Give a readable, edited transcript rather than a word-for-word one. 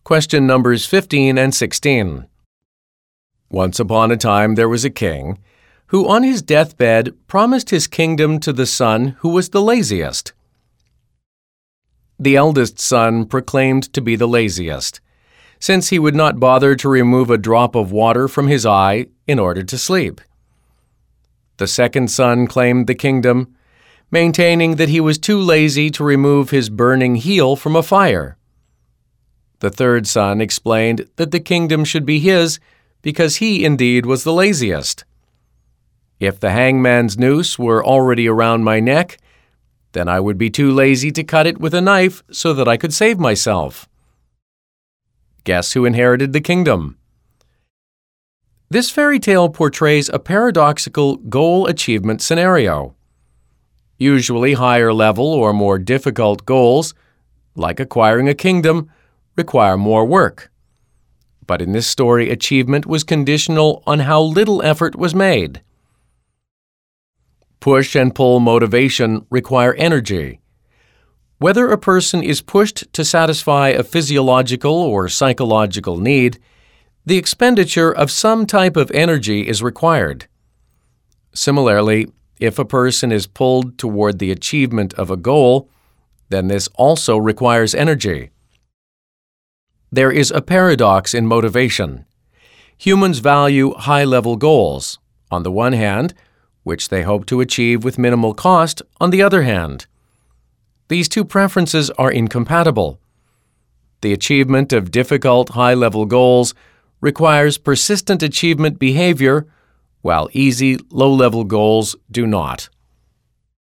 Question numbers 15 and 16. Once upon a time there was a king who on his deathbed promised his kingdom to the son who was the laziest. The eldest son proclaimed to be the laziest, since he would not bother to remove a drop of water from his eye in order to sleep. The second son claimed the kingdom, maintaining that he was too lazy to remove his burning heel from a fire. The third son explained that the kingdom should be his because he indeed was the laziest. If the hangman's noose were already around my neck, then I would be too lazy to cut it with a knife so that I could save myself. Guess who inherited the kingdom? This fairy tale portrays a paradoxical goal achievement scenario. Usually higher level or more difficult goals, like acquiring a kingdom, require more work. But in this story, achievement was conditional on how little effort was made. Push and pull motivation require energy. Whether a person is pushed to satisfy a physiological or psychological need, the expenditure of some type of energy is required. Similarly, if a person is pulled toward the achievement of a goal, then this also requires energy. There is a paradox in motivation. Humans value high-level goals, on the one hand, which they hope to achieve with minimal cost, on the other hand. These two preferences are incompatible. The achievement of difficult high-level goals requires persistent achievement behavior, while easy low-level goals do not.